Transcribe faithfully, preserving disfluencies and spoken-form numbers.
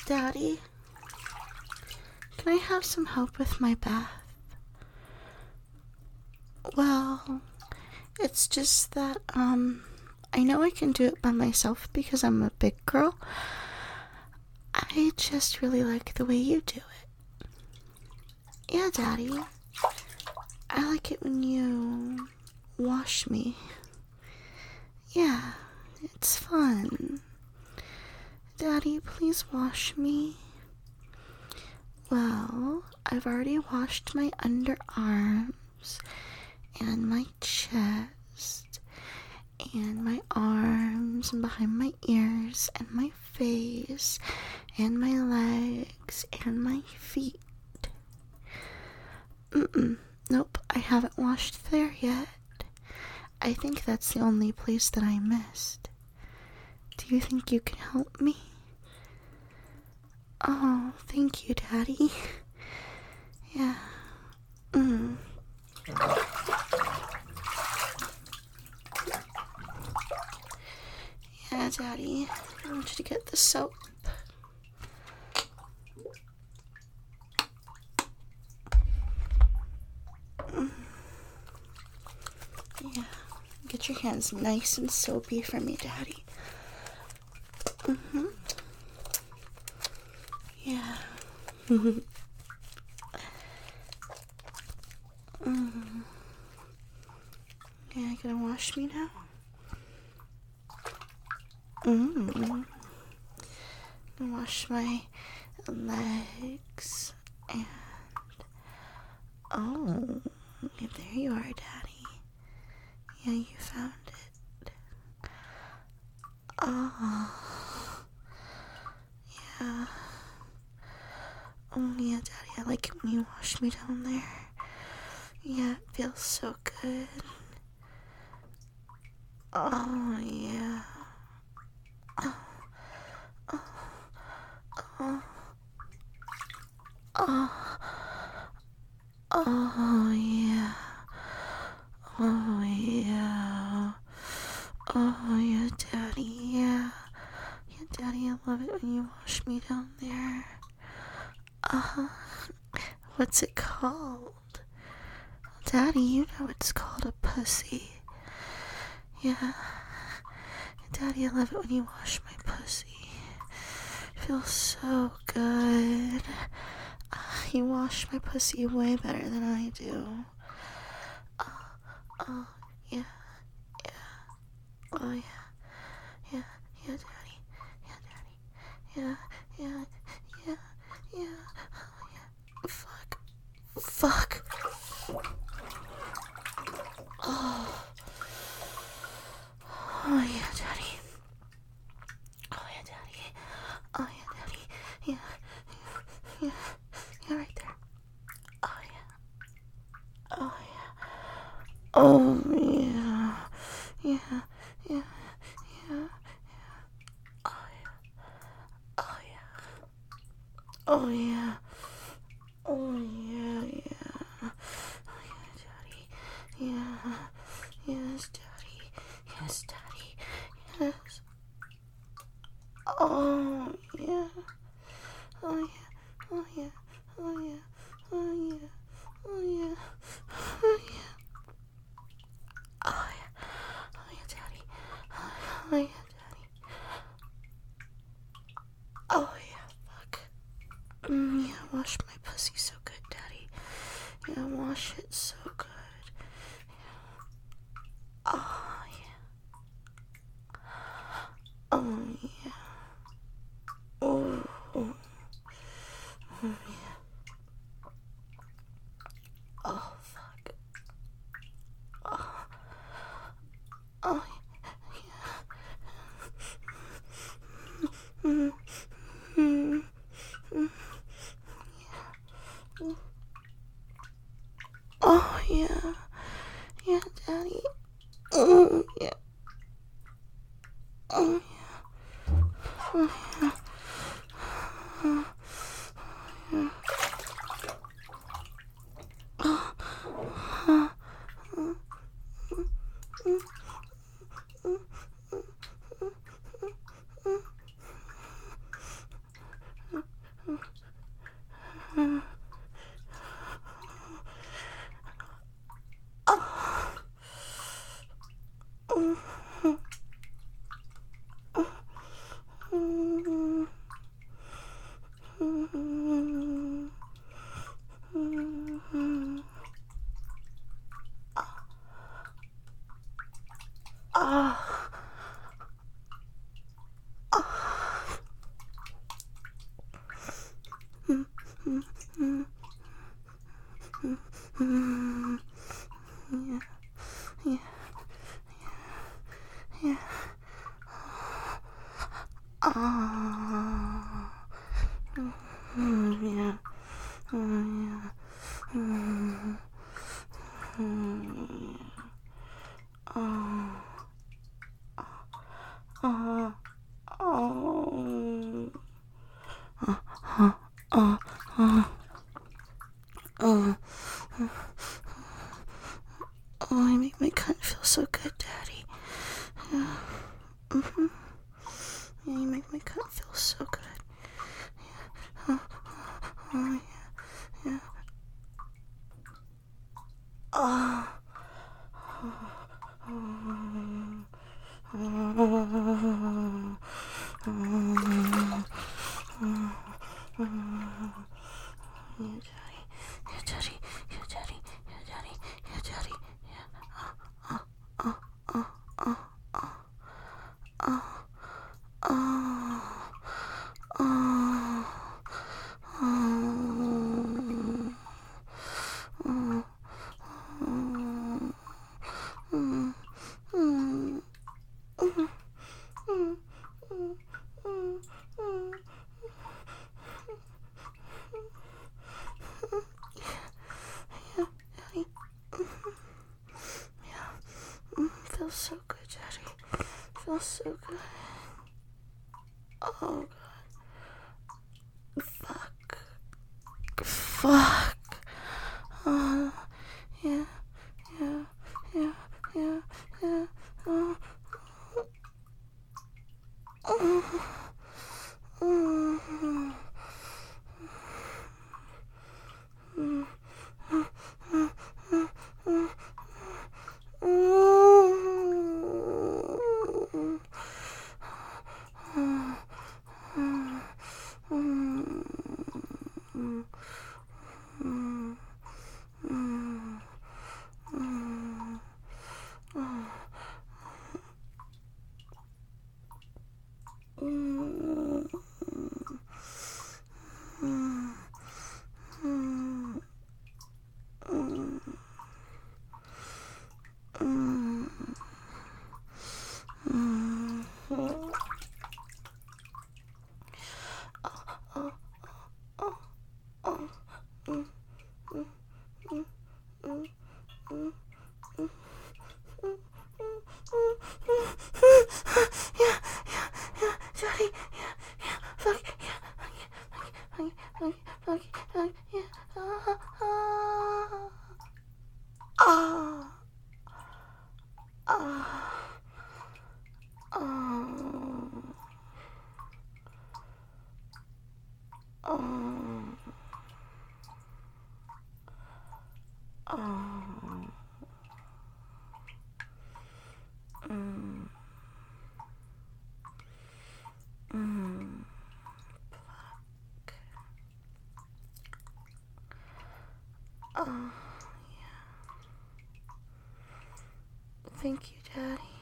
Daddy, can I have some help with my bath? Well, it's just that, um, I know I can do it by myself because I'm a big girl. I just really like the way you do it. Yeah, Daddy. I like it when you wash me. Yeah, it's fun. Daddy, please wash me. Well, I've already washed my underarms and my chest and my arms and behind my ears and my face and my legs and my feet. Mm-mm. Nope, I haven't washed there yet. I think that's the only place that I missed. Do you think you can help me? Oh, thank you, Daddy. Yeah. Mm. Yeah, Daddy. I want you to get the soap. Mm. Yeah. Get your hands nice and soapy for me, Daddy. Mm-hmm. Yeah. mm. Yeah, gonna wash me now? Mm. Gonna wash my legs and... Oh, there you are, Daddy. Yeah, you found it. Oh. Yeah. Oh, yeah, Daddy, I like it when you wash me down there. Yeah, it feels so good. Oh, yeah. Oh. Oh. Oh. Oh. Oh, yeah. Oh, yeah. Oh, yeah, Daddy, yeah. Yeah, Daddy, I love it when you wash me down there. Uh, what's it called? Daddy, you know it's called a pussy. Yeah. Daddy, I love it when you wash my pussy. It feels so good. Uh, you wash my pussy way better than I do. Oh, oh, yeah, yeah. Oh, yeah. Yeah, yeah, Daddy. Yeah, Daddy. Yeah, yeah, yeah, yeah. Oh, yeah. Fuck. Fuck. Oh. Oh, yeah, Daddy. Oh, yeah, Daddy. Oh, yeah, Daddy. Yeah. Yeah. Yeah, right there. Oh, yeah. Oh, yeah. Oh, yeah. Yeah. Yeah. Yeah. Oh, yeah. Oh, yeah. Oh, yeah. Oh, yeah, yeah. Oh, yeah, Daddy. Yeah. Yes, Daddy. Yes, Daddy. Yes. Oh, yeah. Oh, yeah. Oh, yeah. Oh, yeah. Oh, yeah. Oh, yeah. Oh, yeah. Oh, yeah. Oh, yeah, Daddy. Oh, yeah, Daddy. Oh, yeah, fuck. Mm, yeah, wash my pussy so good, Daddy. Yeah, wash it so good. Yeah. Oh, yeah. Oh, yeah. Oh, oh. Oh, yeah. Oh, fuck. Oh, oh, yeah. Mm, mm, mm, yeah. Oh, yeah. Yeah, Daddy. Oh, yeah. Oh, yeah. Oh, yeah. Oh, yeah. Oh, oh, oh, mm, mm, mm, mm, mm, Oh, mm, yeah. Oh, yeah. Mm, mm, oh, oh, oh, oh, oh, oh, oh, oh, you make my cunt feel so good, Daddy. Yeah. Mm-hmm. Yeah, you make my cunt feel so good. Yeah. Oh, oh, yeah, yeah. Oh. Yeah, Daddy. Yeah, Daddy. Yeah, Daddy. Yeah, Daddy. Yeah, Daddy. Yeah. Oh, oh, oh, oh, oh, oh, oh, oh, oh, oh, oh, mm, mm, mm, mm, mm, mm, mm. Yeah, Daddy. Yeah. Mm, feels so good, Daddy. Feels so good. Oh, God. Fuck. Fuck. Oh, yeah, yeah, yeah, yeah, yeah. Oh, oh, oh, oh, oh, oh, yeah, yeah, yeah, Daddy, yeah, yeah, fuck, yeah, fuck, fuck, fuck, fuck, yeah, ah, ah, ah, ah, ah, ah, mm, mm, oh, thank you, Daddy.